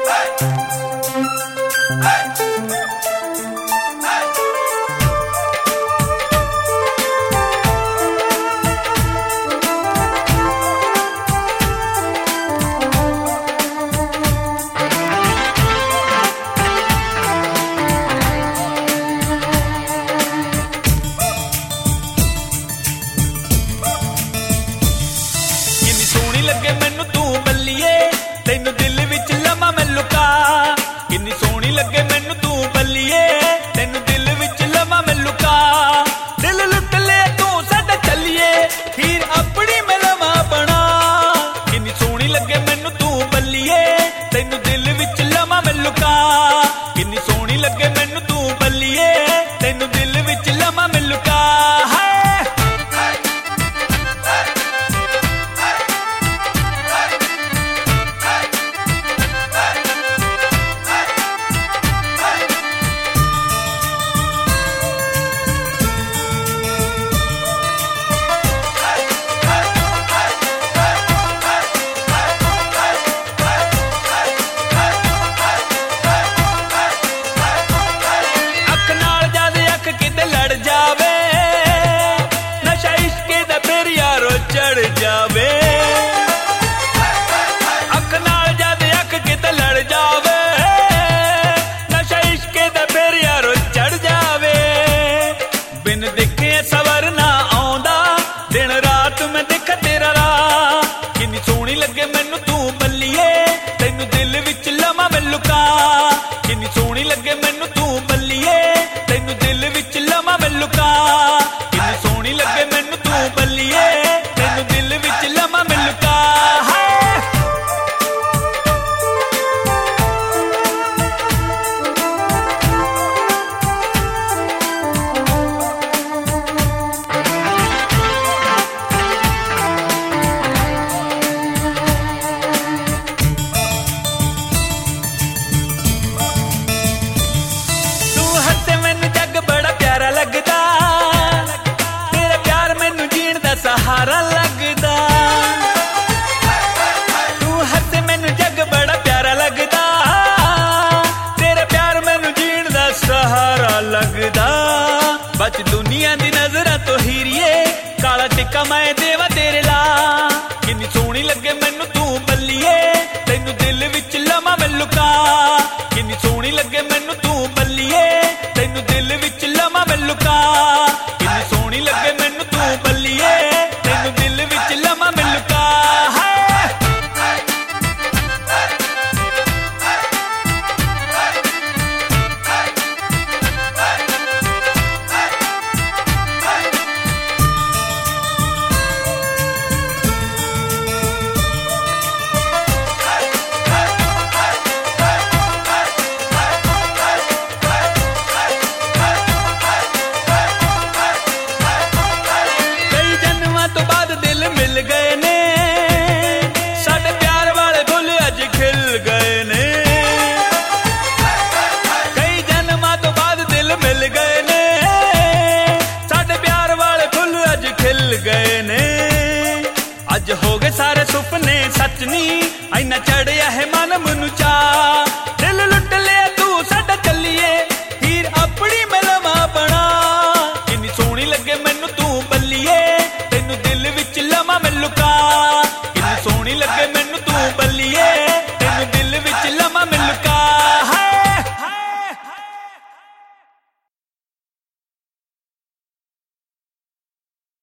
लगे मैनू तू बल्लिए तेनू दिल विच लमा मैं लुका। किन्नी सोहनी लगे मैनू तू बल्लिए तेनू दिल विच लमा मैं लुका। दिल लुट ले तू साडा चलिए हीर अपनी मैं लमा बना। किन्नी सोहनी लगे मैनू तू बल्लिए तेनू दिल विच लमा मैं लुका। किन्नी सोहनी लगे मैनू तू बल्लिए तेनू दिल विच लमा मैं लुका। चढ़ जावे अख नाल जद अख किते लड़ जावे नशा इश्के दा फिर यारो चढ़ जावे। बिन दिखे सवर ना आउंदा दिन रात मैं दिख तेरा राह। किन्नी सोहनी लगे मैनू तू बल्लिए तेनू दिल विच लमा मैं लुका। किन्नी सोहनी लगे मैनू तू बल्लिए तेनू दिल विच लमा मैं लुका। किन्नी सोहनी लगे मैनू तू बल्लिए दिल विच लमा मैं लुका। तू हंसे मैनू जग बड़ा प्यारा लगदा तेरा प्यार मैनू जीण दा सहारा लगदा। तू हंसे मैनू जग बड़ा प्यारा लगदा तेरा प्यार मैनू जीण दा सहारा लगदा। बच दुनिया दी नजरां तो हीरिए काला टिक्का मैं देवा तेरे ला। किन्नी सोहनी लगे मैनू तू बल्लिए तेनू दिल विच लमा मैं लुका। किन्नी सोहनी लगे मैनू तू बल्लिए तेनू दिल विच लमा मैं लुका। किन्नी सोहनी लगे मैनू तू बल्लिए तेनू दिल विच लमा मैं लुका। अज हो गए सारे सुपने सच नी इना चढ़िया है मन